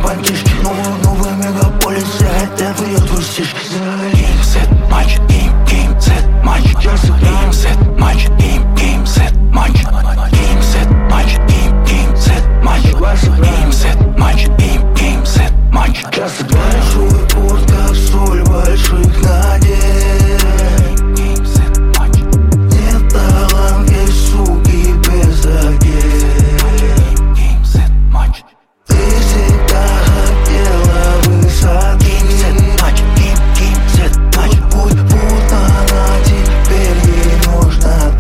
бандишки. Новый мегаполис, все хотят ее трусишь. Геймсет, матч, геймсет, матч. Геймсет, матч, геймсет, матч. Геймсет, матч, геймсет, матч. Геймсет, матч, геймсет, матч. Большой порт, как соль больших надежд. Нет талант, есть суки без одежд. Ты всегда хотела высоты. Путь она теперь ей нужна.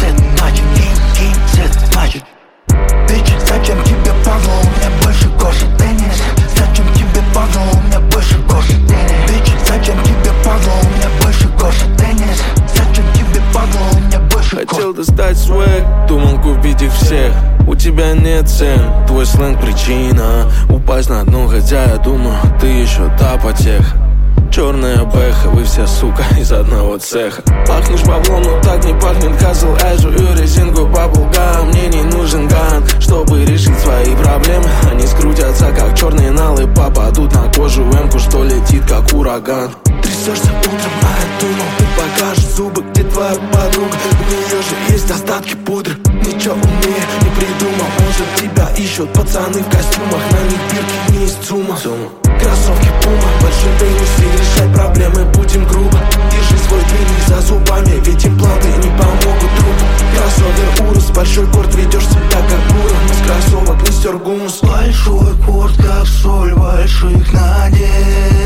Bitch, зачем тебе падло? У меня больше кошек теннис. Зачем тебе падло? У меня больше кошек теннис. Bitch, зачем тебе падло? У меня больше кошек теннис. Зачем тебе падло? У меня больше кошек. Хотел достать свэг, думал купить их всех. У тебя нет цен, твой сленг причина упасть на дно, хотя я думаю, ты еще та потеха. Черная бэха, вы все, сука, из одного цеха. Пахнешь баблом, но так не пахнет Хазл. Я жую резинку баблгам. Мне не нужен ган, чтобы решить свои проблемы. Они скрутятся, как черные налы. Попадут на кожу эмку, что летит, как ураган. Трясешься утром, а я думал, ты покажешь зубы, где твоя подруга. У нее же есть остатки пудры. Ничего умнее не придумал. Может, тебя ищут пацаны в костюмах. На них бирки не из ЦУМа. Кроссовки Пума, большой пенис, решай проблемы, будем грубо. Держи свой длинный за зубами, ведь импланты не помогут другу. Кроссовер Урус, большой корт, ведешь себя как буря. Но с кроссовок не стер гумус. Большой порт, как соль больших надежд.